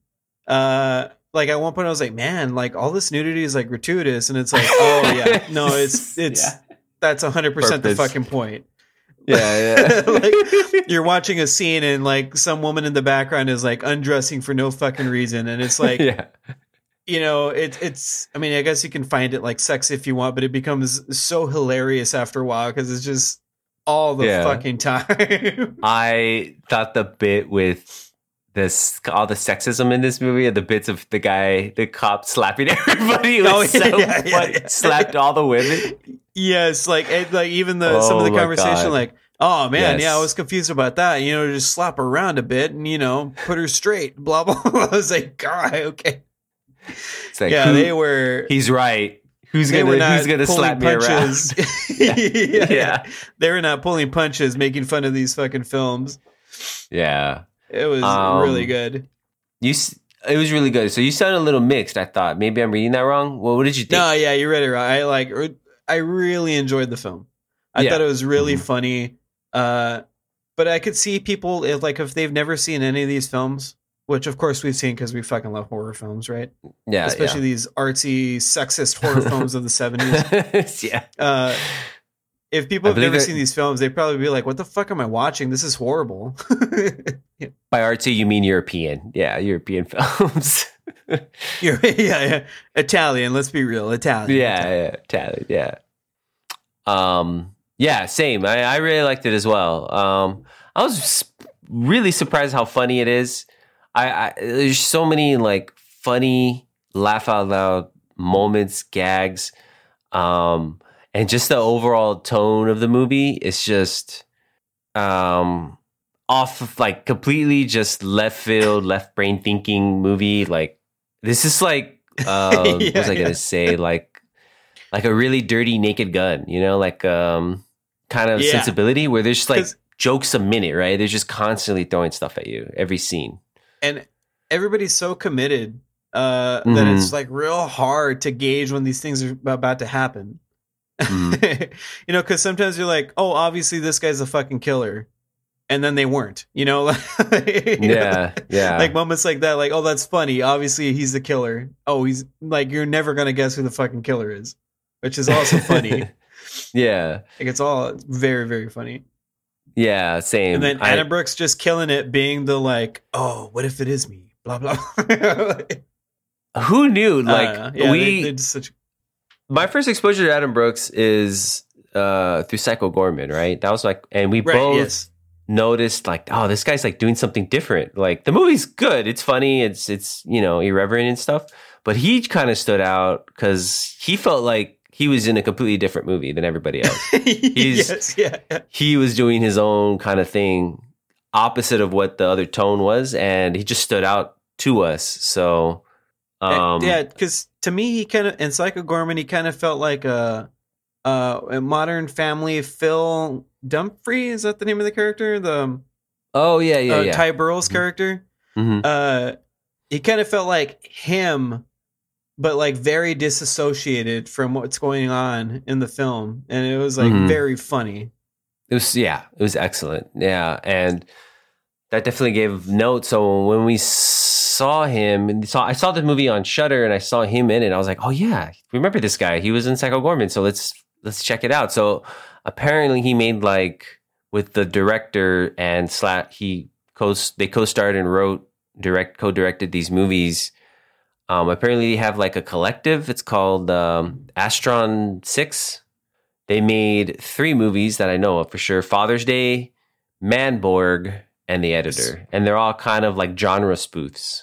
Speaker 3: Like at one point I was like, man, like all this nudity is like gratuitous, and it's like, oh yeah, no, it's
Speaker 1: Yeah.
Speaker 3: that's 100% the
Speaker 1: Purpose.
Speaker 3: fucking point.
Speaker 1: Yeah.
Speaker 3: Like you're watching a scene and like some woman in the background is like undressing for no fucking reason, and it's like,
Speaker 1: yeah.
Speaker 3: you know, it's. I mean, I guess you can find it like sex if you want, but it becomes so hilarious after a while because it's just all the
Speaker 1: Yeah.
Speaker 3: fucking time.
Speaker 1: I thought the bit with all the sexism in this movie and the bits of the cop slapping everybody was
Speaker 3: Oh,
Speaker 1: so
Speaker 3: yeah,
Speaker 1: funny.
Speaker 3: yeah.
Speaker 1: Slapped all the women.
Speaker 3: Yes, like even some of
Speaker 1: Oh
Speaker 3: the
Speaker 1: my
Speaker 3: conversation,
Speaker 1: God.
Speaker 3: like, oh man,
Speaker 1: Yes.
Speaker 3: yeah, I was confused about that. You know, just slap her around a bit and put her straight. Blah blah. I was like, God, okay.
Speaker 1: It's like,
Speaker 3: Yeah, they were.
Speaker 1: He's right. Who's
Speaker 3: They were
Speaker 1: gonna
Speaker 3: not pulling
Speaker 1: slap me
Speaker 3: punches.
Speaker 1: around?
Speaker 3: yeah, they were not pulling punches, making fun of these fucking films.
Speaker 1: Yeah.
Speaker 3: It was really good.
Speaker 1: It was really good. So you sound a little mixed. I thought maybe I'm reading that wrong. Well, what did you think?
Speaker 3: No, yeah, you read it right. I really enjoyed the film. I
Speaker 1: Yeah.
Speaker 3: thought it was really
Speaker 1: Mhm.
Speaker 3: funny. But I could see people if they've never seen any of these films, which of course we've seen because we fucking love horror films, right?
Speaker 1: Yeah,
Speaker 3: Especially these artsy, sexist horror films of the 70s.
Speaker 1: yeah.
Speaker 3: If people
Speaker 1: I
Speaker 3: have
Speaker 1: believe
Speaker 3: never
Speaker 1: that-
Speaker 3: seen these films, they'd probably be like, "What the fuck am I watching? This is horrible."
Speaker 1: By artsy, you mean European? Yeah, European films.
Speaker 3: yeah, Italian. Let's be real, Italian.
Speaker 1: yeah, Italian. Yeah. Yeah, same. I really liked it as well. I was really surprised how funny it is. There's so many like funny laugh out loud moments, gags, and just the overall tone of the movie is just off of like completely just left field, left brain thinking movie. Like this is like what was I gonna say? Like a really dirty Naked Gun, like kind of
Speaker 3: Yeah.
Speaker 1: sensibility where there's just like
Speaker 3: 'Cause-
Speaker 1: jokes a minute, right? They're just constantly throwing stuff at you every scene.
Speaker 3: And everybody's so committed that
Speaker 1: Mhm.
Speaker 3: it's like real hard to gauge when these things are about to happen.
Speaker 1: Mhm.
Speaker 3: Because sometimes you're like, oh, obviously this guy's a fucking killer, and then they weren't.
Speaker 1: Yeah, yeah.
Speaker 3: Like moments like that, like, oh, that's funny. Obviously he's the killer. Oh, he's like, you're never gonna guess who the fucking killer is, which is also funny.
Speaker 1: Yeah,
Speaker 3: Like it's all very, very funny.
Speaker 1: yeah, same.
Speaker 3: And then Anna Brooks just killing it, being the like, oh, what if it is me? Blah blah.
Speaker 1: Who knew? Like
Speaker 3: yeah,
Speaker 1: we,
Speaker 3: they did such.
Speaker 1: my first exposure to Adam Brooks is through Psycho Gorman, right? That was like, and we
Speaker 3: Right,
Speaker 1: both
Speaker 3: yes.
Speaker 1: noticed like, oh, this guy's like doing something different. Like the movie's good, it's funny, it's irreverent and stuff, but he kind of stood out because he felt like he was in a completely different movie than everybody else.
Speaker 3: Yes, yeah.
Speaker 1: He was doing his own kind of thing, opposite of what the other tone was, and he just stood out to us. So,
Speaker 3: Yeah, because to me, he kind of in Psycho Gorman, he kind of felt like a Modern Family. Phil Dumfries, is that the name of the character? The
Speaker 1: oh yeah.
Speaker 3: Ty Burrell's character.
Speaker 1: Mhm.
Speaker 3: He kind of felt like him, but like very disassociated from what's going on in the film, and it was like
Speaker 1: Mhm.
Speaker 3: very funny.
Speaker 1: It was excellent. Yeah, and that definitely gave note. So when we saw him, and I saw the movie on Shudder, and I saw him in it, I was like, oh yeah, remember this guy? He was in Psycho Gorman, so let's check it out. So apparently he made like with the director and they co-starred and wrote co-directed these movies. Apparently, they have like a collective. It's called Astron 6. They made 3 movies that I know of for sure: Father's Day, Manborg, and The Editor, and they're all kind of like genre spoofs.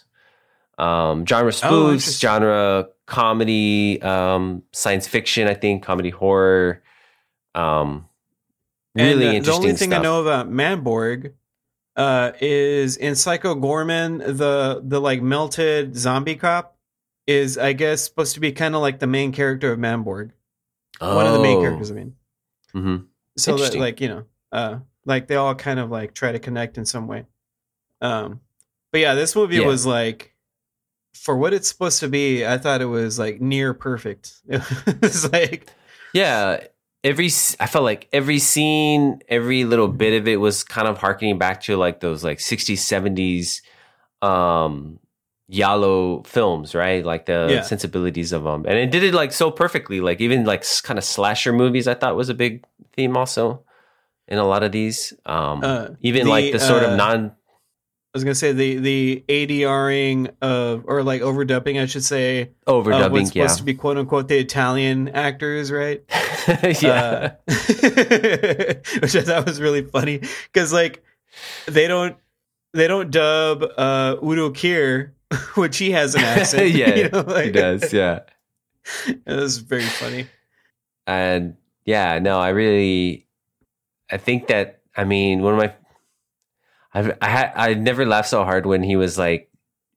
Speaker 1: Genre comedy, science fiction, I think, comedy horror. Really interesting
Speaker 3: The only thing
Speaker 1: stuff.
Speaker 3: I know about Manborg is in Psycho Gorman, the like melted zombie cop is, I guess, supposed to be kind of like the main character of Manborg. One of the main characters, I mean.
Speaker 1: Mm-hmm.
Speaker 3: So that, like, like they all kind of like try to connect in some way. But yeah, this movie was like, for what it's supposed to be, I thought it was like near perfect. It was like,
Speaker 1: yeah, I felt like every scene, every little bit of it was kind of harkening back to like those like 60s, 70s Giallo films, right? Like the sensibilities of them. And it did it like so perfectly. Like even like kind of slasher movies, I thought was a big theme also in a lot of these. Even like the sort of
Speaker 3: I was gonna say the ADRing of, or like overdubbing, I should say.
Speaker 1: Overdubbing,
Speaker 3: what's supposed to be quote unquote the Italian actors, right?
Speaker 1: Yeah.
Speaker 3: Which I thought was really funny because like they don't dub Udo Kier, which he has an accent.
Speaker 1: Yeah, he does. Yeah,
Speaker 3: it was very funny.
Speaker 1: And yeah, no, I think that, I mean, one of my, I never laughed so hard when he was saying,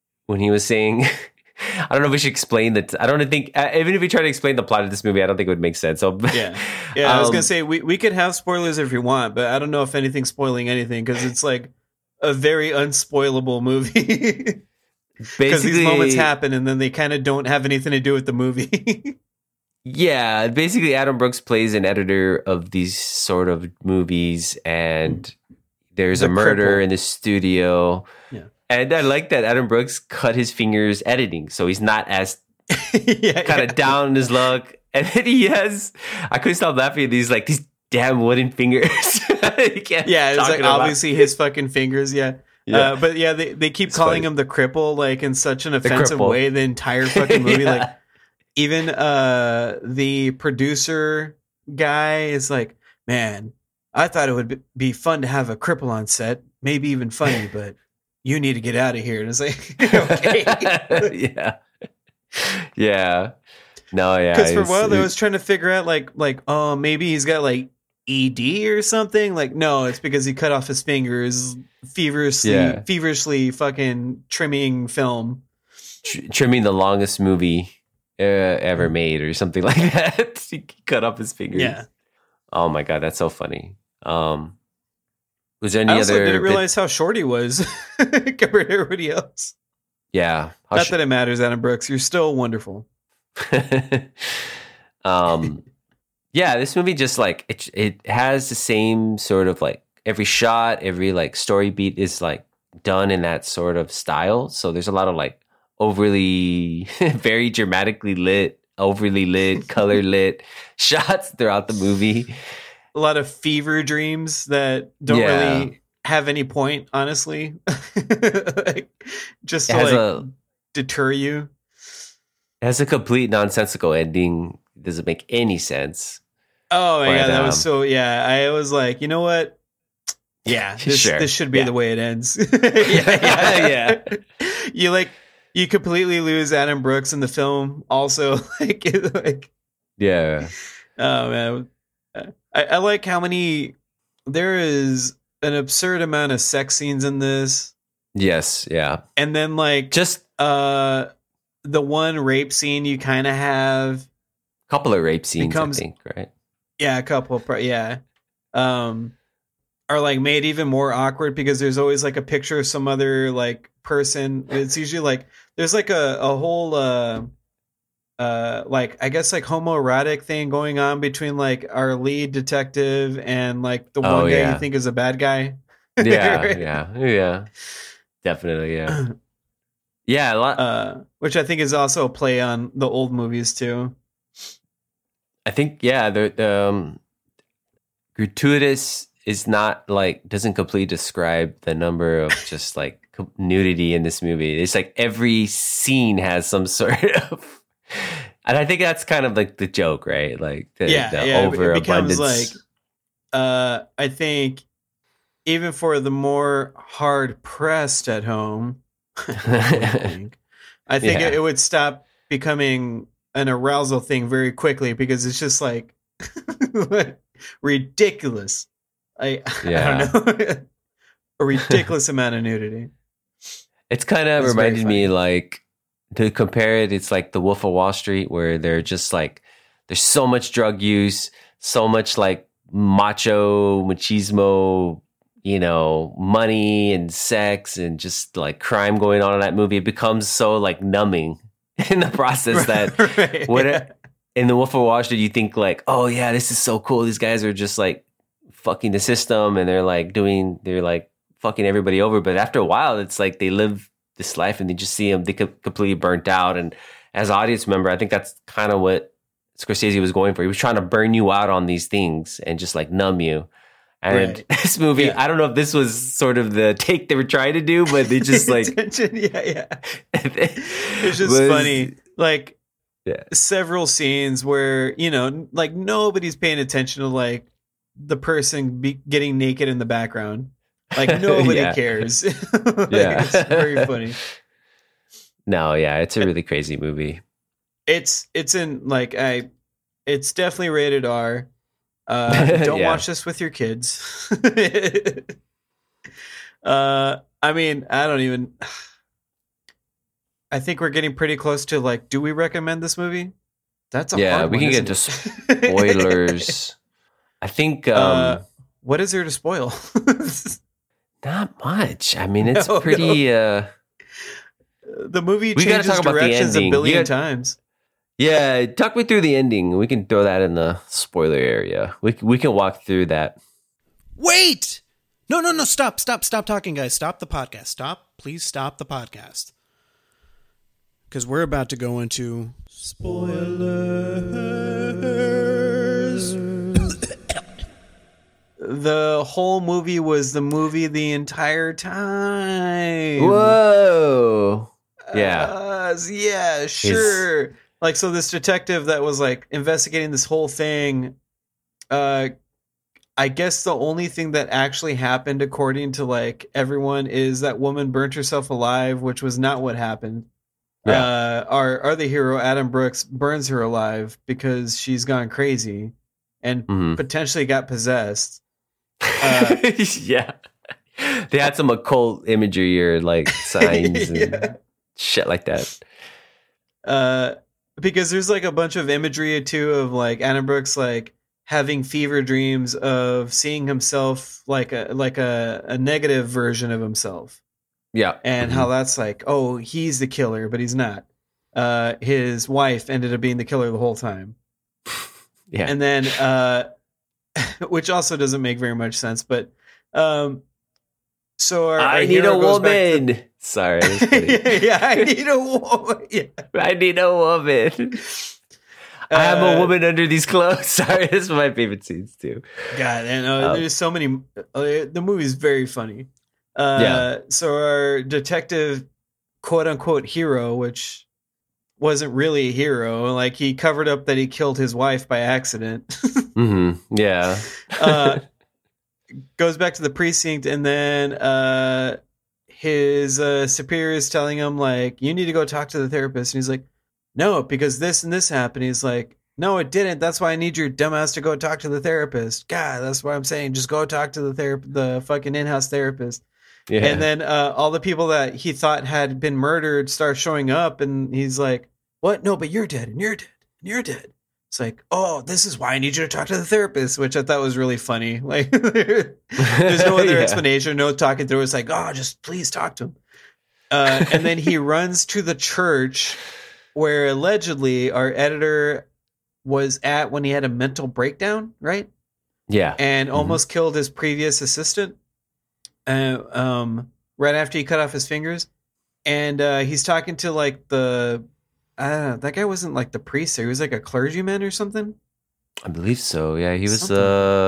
Speaker 1: I don't know if we should explain that. I don't think, even if we try to explain the plot of this movie, I don't think it would make sense. So
Speaker 3: yeah. I was gonna say we could have spoilers if you want, but I don't know if anything's spoiling anything because it's like a very unspoilable movie. Because these moments happen and then they kind of don't have anything to do with the movie.
Speaker 1: Yeah, basically Adam Brooks plays an editor of these sort of movies, and there's a murder in the studio. Yeah. And I like that Adam Brooks cut his fingers editing, so he's not as kind of down in his luck. And then I couldn't stop laughing at these damn wooden fingers.
Speaker 3: It's like obviously his fucking fingers, but yeah, they keep calling him the cripple, like in such an offensive way the entire fucking movie. Like even the producer guy is like, man, I thought it would be fun to have a cripple on set, maybe even funny, but you need to get out of here. And it's like, okay.
Speaker 1: Yeah. No, yeah.
Speaker 3: Because for a while I was trying to figure out like, oh, maybe he's got like ED or something. Like, no, it's because he cut off his fingers feverishly fucking trimming film.
Speaker 1: Trimming the longest movie ever made or something like that. He cut off his fingers. Yeah. Oh my God, that's so funny. Was there any
Speaker 3: I
Speaker 1: other?
Speaker 3: I didn't realize how short he was compared to everybody else.
Speaker 1: Yeah.
Speaker 3: Not that it matters, Adam Brooks. You're still wonderful.
Speaker 1: Yeah, this movie just like it has the same sort of like every shot, every like story beat is like done in that sort of style. So there's a lot of like overly, very dramatically lit, overly lit, color lit shots throughout the movie.
Speaker 3: A lot of fever dreams that don't really have any point, honestly. Like, just to deter you.
Speaker 1: It has a complete nonsensical ending. It doesn't make any sense.
Speaker 3: Oh, but, that was so, I was like, you know what? Yeah, this should be the way it ends. Yeah. You completely lose Adam Brooks in the film also.
Speaker 1: Yeah.
Speaker 3: Oh, man. I like how many, there is an absurd amount of sex scenes in this.
Speaker 1: Yes, yeah.
Speaker 3: And then just the one rape scene you kind of have.
Speaker 1: A couple of rape scenes, I think, right?
Speaker 3: Yeah, a couple. Are like made even more awkward because there's always like a picture of some other like person. It's usually like there's like a whole like I guess like homoerotic thing going on between like our lead detective and like the one guy you think is a bad guy. Yeah,
Speaker 1: definitely, yeah, a lot.
Speaker 3: Which I think is also a play on the old movies too.
Speaker 1: I think the gratuitous is not like doesn't completely describe the number of just like nudity in this movie. It's like every scene has some sort of, and I think that's kind of like the joke, right? Like the overabundance.
Speaker 3: It becomes like, I think even for the more hard pressed at home, I think it would stop becoming an arousal thing very quickly because it's just like ridiculous. I don't know. A ridiculous amount of nudity.
Speaker 1: It's kind of reminded me, like, to compare it, it's like the Wolf of Wall Street, where they're just like, there's so much drug use, so much like machismo, money and sex and just like crime going on in that movie. It becomes so like numbing in the process that in the Wolf of Wall Street, you think like, oh yeah, this is so cool. These guys are just like fucking the system and they're like fucking everybody over. But after a while, it's like they live this life and they just see them, they completely burnt out. And as an audience member, I think that's kind of what Scorsese was going for. He was trying to burn you out on these things and just like numb you. And this movie, I don't know if this was sort of the take they were trying to do, but they just like...
Speaker 3: It's just funny. Like several scenes where, like nobody's paying attention to like the person getting naked in the background. Like nobody cares. It's very funny.
Speaker 1: No, it's a really crazy movie.
Speaker 3: It's in like it's definitely rated R. Don't watch this with your kids. I mean, I think we're getting pretty close to like, do we recommend this movie? That's a hard
Speaker 1: we
Speaker 3: one,
Speaker 1: can get into spoilers. I think
Speaker 3: what is there to spoil?
Speaker 1: Not much. I mean, it's pretty.
Speaker 3: The movie changes directions a billion times.
Speaker 1: Yeah, talk me through the ending. We can throw that in the spoiler area. We can walk through that.
Speaker 4: Wait! No! Stop talking, guys. Stop the podcast. Please stop the podcast. Because we're about to go into spoilers.
Speaker 3: The whole movie was the movie the entire time.
Speaker 1: Whoa. Yeah.
Speaker 3: Yeah, sure. Like, so this detective that was like investigating this whole thing, I guess the only thing that actually happened according to like everyone is that woman burnt herself alive, which was not what happened. Yeah. Our other hero, Adam Brooks, burns her alive because she's gone crazy and potentially got possessed.
Speaker 1: Yeah. They had some occult imagery or like signs and shit like that.
Speaker 3: Because there's like a bunch of imagery too of like Adam Brooks like having fever dreams of seeing himself like a negative version of himself.
Speaker 1: Yeah.
Speaker 3: And how that's like, oh, he's the killer, but he's not. His wife ended up being the killer the whole time.
Speaker 1: Yeah.
Speaker 3: And then which also doesn't make very much sense, but so
Speaker 1: I need a woman. Sorry.
Speaker 3: I need a woman. Yeah.
Speaker 1: I need a woman. I am a woman under these clothes. Sorry, this is my favorite scenes too.
Speaker 3: God, and there's so many. The movie's very funny. So our detective, quote unquote, hero, which wasn't really a hero, like he covered up that he killed his wife by accident.
Speaker 1: Yeah.
Speaker 3: Goes back to the precinct, and then his superior is telling him like, you need to go talk to the therapist, and he's like, no, because this and this happened. He's like, no, it didn't. That's why I need your dumbass to go talk to the therapist. God, that's what I'm saying. Just go talk to the fucking in-house therapist. Yeah. And then all the people that he thought had been murdered start showing up, and he's like, what? No, but you're dead, and you're dead, and you're dead. It's like, oh, this is why I need you to talk to the therapist, which I thought was really funny. Like, there's no other explanation, no talking through. It's like, oh, just please talk to him. And then he runs to the church where allegedly our editor was at when he had a mental breakdown, right?
Speaker 1: Yeah.
Speaker 3: And almost killed his previous assistant right after he cut off his fingers. And he's talking to like that guy wasn't like the priest, he was like a clergyman or something.
Speaker 1: I believe so. Yeah, he was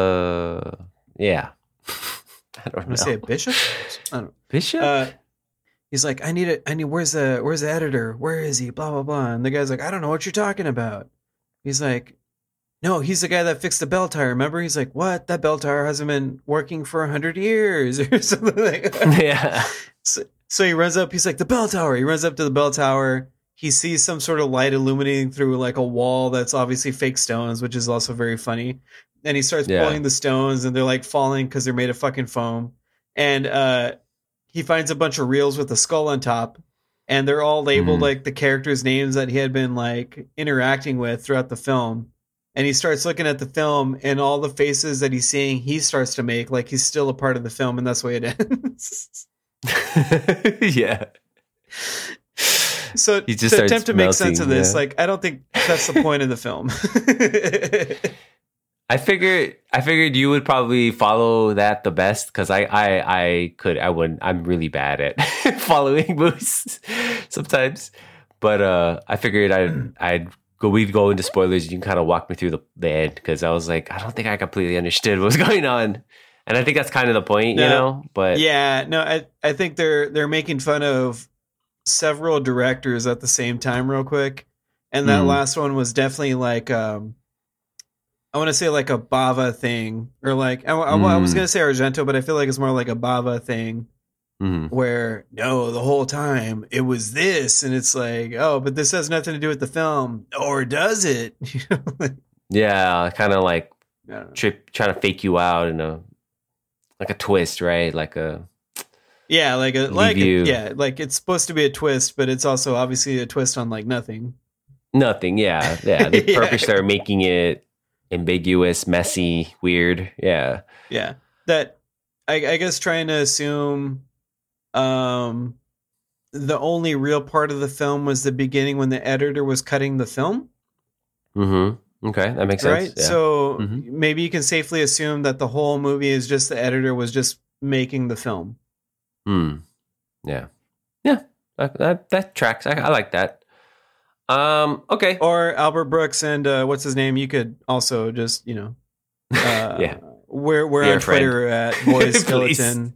Speaker 1: yeah. I don't know.
Speaker 3: Say a bishop? I don't know.
Speaker 1: Bishop?
Speaker 3: he's like, I need where's the editor? Where is he? Blah blah blah. And the guy's like, I don't know what you're talking about. He's like, no, he's the guy that fixed the bell tower. Remember? He's like, what? That bell tower hasn't been working for 100 years or something like that.
Speaker 1: Yeah.
Speaker 3: So he runs up. He's like, the bell tower. He runs up to the bell tower. He sees some sort of light illuminating through like a wall that's obviously fake stones, which is also very funny. And he starts pulling the stones, and they're like falling because they're made of fucking foam. And he finds a bunch of reels with a skull on top, and they're all labeled like the characters' names that he had been like interacting with throughout the film. And he starts looking at the film, and all the faces that he's seeing, he starts to make like he's still a part of the film, and that's the way it ends.
Speaker 1: Yeah.
Speaker 3: So
Speaker 1: he just
Speaker 3: to attempt to make sense of this,
Speaker 1: yeah.
Speaker 3: like I don't think that's the point of the film.
Speaker 1: I figured you would probably follow that the best because I wouldn't. I'm really bad at following movies sometimes, but I figured we'd go into spoilers. You can kind of walk me through the end because I was like, I don't think I completely understood what was going on, and I think that's kind of the point, you know. But
Speaker 3: yeah, no, I think they're making fun of several directors at the same time, real quick, and that last one was definitely like I want to say like a Bava thing, or like I was gonna say Argento, but I feel like it's more like a Bava thing. Where no, the whole time it was this, and it's like, oh, but this has nothing to do with the film, or does it?
Speaker 1: Yeah, kind of like trying to fake you out in a twist, right? Like it's supposed to be a twist, but it's also obviously a twist on like nothing. Nothing, yeah. The purpose are making it ambiguous, messy, weird, yeah.
Speaker 3: That I guess trying to assume. The only real part of the film was the beginning when the editor was cutting the film.
Speaker 1: Okay, that makes sense.
Speaker 3: Right? Yeah. So maybe you can safely assume that the whole movie is just the editor was just making the film.
Speaker 1: Yeah. That tracks. I like that. Okay.
Speaker 3: Or Albert Brooks and what's his name? You could also just,
Speaker 1: yeah.
Speaker 3: We're on Twitter at Boys Skeleton.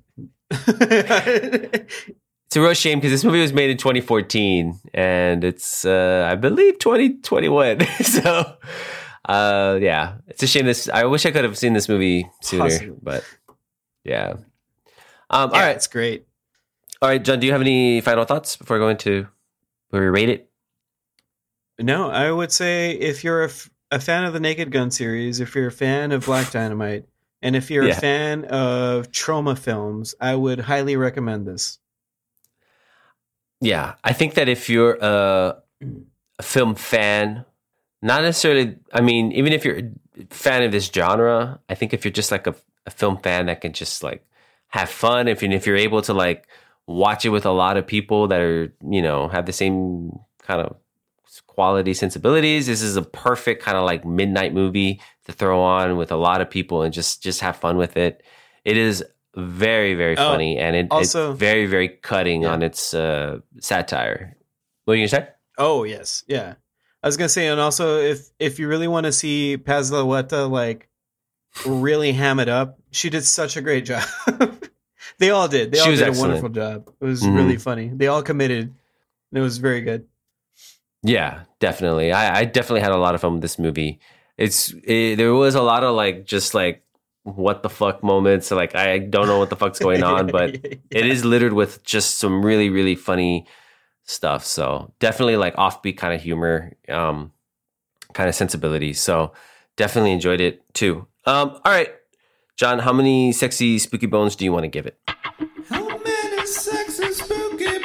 Speaker 1: It's a real shame because this movie was made in 2014 and it's I believe 2021. So yeah, it's a shame. I wish I could have seen this movie sooner, but yeah. All right,
Speaker 3: it's great.
Speaker 1: All right, John, do you have any final thoughts before going to where we rate it?
Speaker 3: No, I would say if you're a fan of the Naked Gun series, if you're a fan of Black Dynamite, and if you're a fan of trauma films, I would highly recommend this.
Speaker 1: Yeah, I think that if you're a film fan, not necessarily, I mean, even if you're a fan of this genre, I think if you're just like a film fan that can just like have fun, if you're able to like watch it with a lot of people that are, have the same kind of quality sensibilities, this is a perfect kind of like midnight movie to throw on with a lot of people and just have fun with it. It is very, very funny, and it's very, very cutting on its satire. What are you gonna say?
Speaker 3: Oh yes, yeah. I was gonna say, and also if you really want to see Paz Laweta like really ham it up, she did such a great job. They all did. They all did a wonderful job. It was really funny. They all committed, and it was very good.
Speaker 1: Yeah, definitely. I definitely had a lot of fun with this movie. There was a lot of like just like what the fuck moments. Like I don't know what the fuck's going on, but it is littered with just some really, really funny stuff. So definitely like offbeat kind of humor, kind of sensibility. So definitely enjoyed it too. All right, John, how many sexy spooky bones do you want to give it?
Speaker 5: How many sexy spooky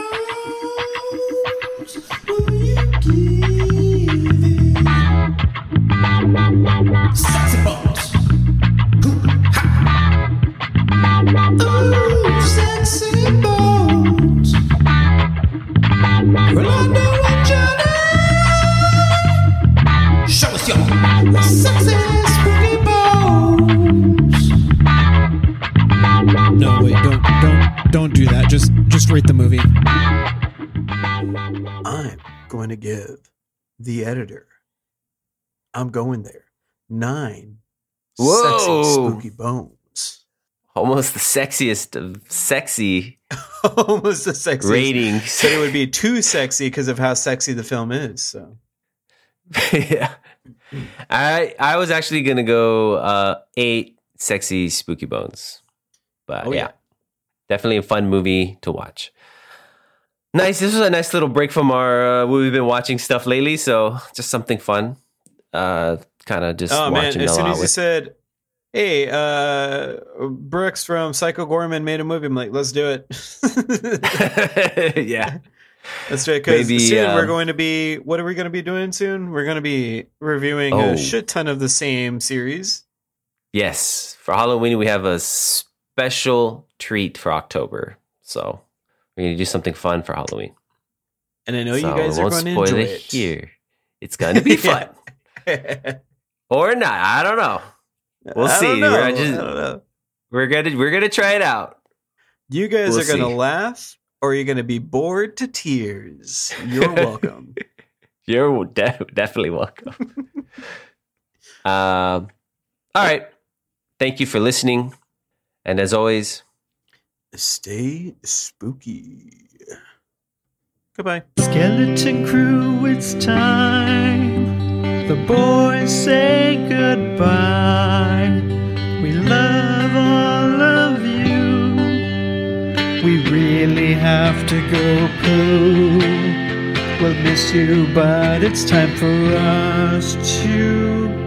Speaker 5: bones will you give it? Sexy bones. Ooh, sexy bones. Rolando and Johnny. Show us your sexy spooky bones.
Speaker 4: No, wait, don't do that. Just rate the movie.
Speaker 3: I'm going to give the editor. I'm going there. 9 sexy spooky bones.
Speaker 1: almost the sexiest of sexy
Speaker 3: Almost the sexiest.
Speaker 1: ratings.
Speaker 3: Said it would be too sexy because of how sexy the film is. So
Speaker 1: Yeah. I was actually gonna go 8 sexy spooky bones. But
Speaker 3: Oh,
Speaker 1: yeah.
Speaker 3: yeah.
Speaker 1: Definitely a fun movie to watch. Nice. This was a nice little break from our we've been watching stuff lately, so just something fun. Kind of just
Speaker 3: oh man,
Speaker 1: watching
Speaker 3: as
Speaker 1: a
Speaker 3: soon
Speaker 1: lot
Speaker 3: as you
Speaker 1: with.
Speaker 3: said, "Hey, Brooks from Psycho Gorman made a movie," I'm like, "Let's do it."
Speaker 1: Yeah.
Speaker 3: Let's do it because
Speaker 1: Maybe,
Speaker 3: soon we're going to be. What are we going to be doing soon? We're going to be reviewing
Speaker 1: Oh.
Speaker 3: a shit ton of the same series.
Speaker 1: Yes. For Halloween we have a special treat for October. So we're gonna do something fun for Halloween.
Speaker 3: And I know
Speaker 1: So
Speaker 3: you guys
Speaker 1: we
Speaker 3: are
Speaker 1: won't
Speaker 3: going to
Speaker 1: spoil
Speaker 3: enjoy
Speaker 1: it
Speaker 3: it.
Speaker 1: here. It's gonna be fun. Or not. I don't know. We'll
Speaker 3: I
Speaker 1: see.
Speaker 3: don't know.
Speaker 1: We're
Speaker 3: I
Speaker 1: just-
Speaker 3: don't know.
Speaker 1: We're gonna try it out.
Speaker 3: You guys
Speaker 1: We'll
Speaker 3: are going to
Speaker 1: see.
Speaker 3: laugh or you're going to be bored to tears. You're welcome.
Speaker 1: You're definitely welcome. All right. Thank you for listening. And as always,
Speaker 3: Stay spooky. Goodbye.
Speaker 5: Skeleton Crew, it's time. The boys say goodbye. We love all of you. We really have to go poo. We'll miss you, but it's time for us to